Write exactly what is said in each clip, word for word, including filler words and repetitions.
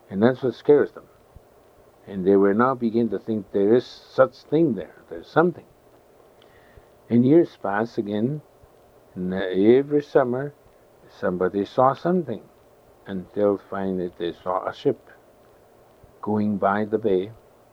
And that's what scares them. And they will now begin to think there is such thing there. There's something. And years pass again, and every summer somebody saw something, until finally they saw a ship going by the bay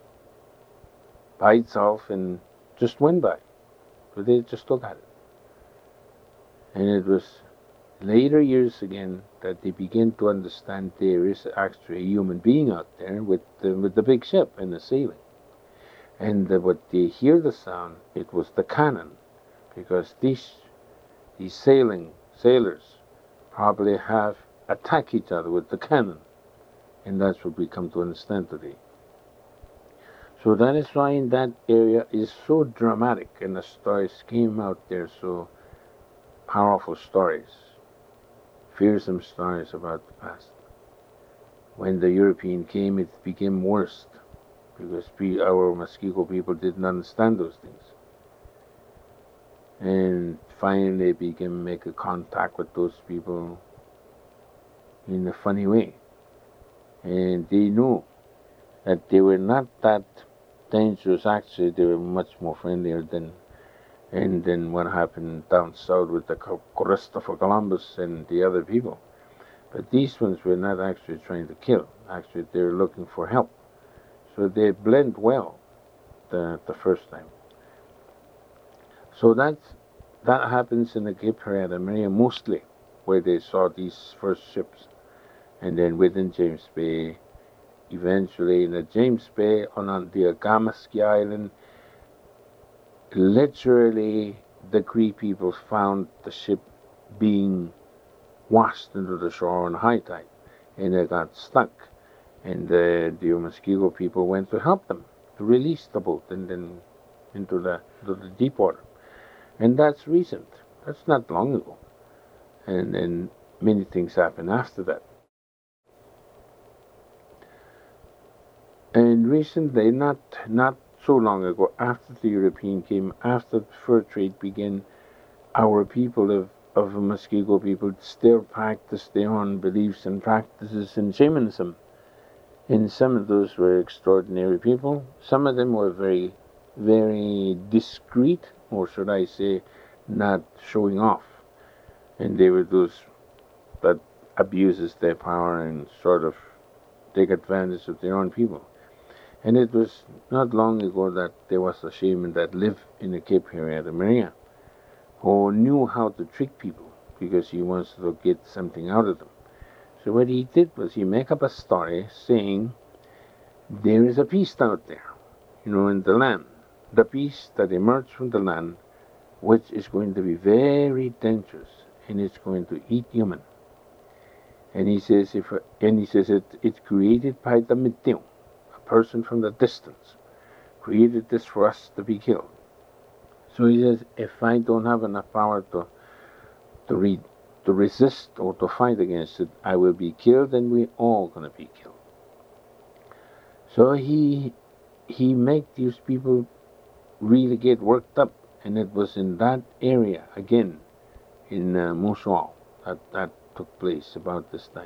by itself and just went by. So they just looked at it. And it was later years again that they begin to understand there is actually a human being out there with the, with the big ship and the sailing. And the, what they hear the sound, it was the cannon, because these these sailing sailors probably have attacked each other with the cannon, and that's what we come to understand today. So that is why in that area is so dramatic, and the stories came out there so powerful stories, fearsome stories about the past. When the European came, it became worse, because we, our Muskego people didn't understand those things. And finally they began make a contact with those people in a funny way. And they knew that they were not that dangerous. Actually, they were much more friendlier than and then what happened down south with the Christopher Columbus and the other people. But these ones were not actually trying to kill. Actually, they were looking for help. So they blend well the, the first time. So that, that happens in the Cape Henrietta Maria mostly, where they saw these first ships. And then within James Bay, eventually in the James Bay, on, on the Agamaskie Island, literally the Cree people found the ship being washed into the shore on high tide, and they got stuck. And the, the Muskego people went to help them to release the boat and then into the, into the deep water. And that's recent. That's not long ago. And then many things happen after that. And recently, not not so long ago, after the European came, after the fur trade began, our people of, of Muskego people still practice their own beliefs and practices in shamanism. And some of those were extraordinary people. Some of them were very, very discreet, or should I say, not showing off. And they were those that abuses their power and sort of take advantage of their own people. And it was not long ago that there was a shaman that lived in the Cape Henrietta Maria who knew how to trick people because he wants to get something out of them. So what he did was he made up a story saying there is a beast out there, you know, in the land. The beast that emerged from the land, which is going to be very dangerous, and it's going to eat human. And he says, if and he says it, it's created by the Medium, a person from the distance, created this for us to be killed. So he says, if I don't have enough power to to read, to resist or to fight against it, I will be killed, and we're all going to be killed. So he he made these people really get worked up, and it was in that area again in uh, Montreal that that took place about this time.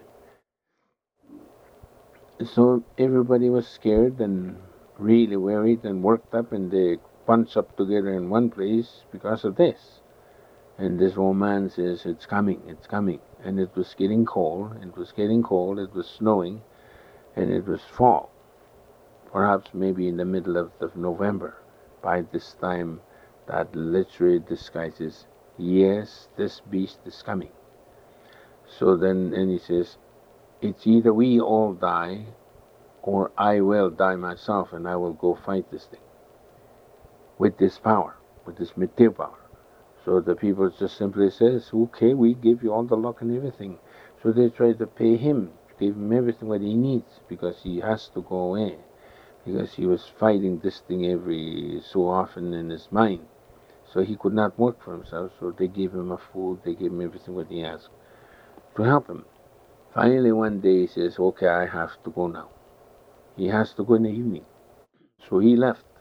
So everybody was scared and really worried and worked up, and they bunched up together in one place because of this. And this old man says, it's coming, it's coming. And it was getting cold, it was getting cold, it was snowing, and it was fall. Perhaps maybe in the middle of, of November. By this time, that literally disguises, yes, this beast is coming. So then, and he says, it's either we all die, or I will die myself, and I will go fight this thing. With this power, with this material power. So the people just simply says, okay, we give you all the luck and everything. So they try to pay him, give him everything what he needs, because he has to go away. Because he was fighting this thing every so often in his mind. So he could not work for himself, so they gave him a food, they gave him everything what he asked to help him. Finally one day he says, okay, I have to go now. He has to go in the evening. So he left.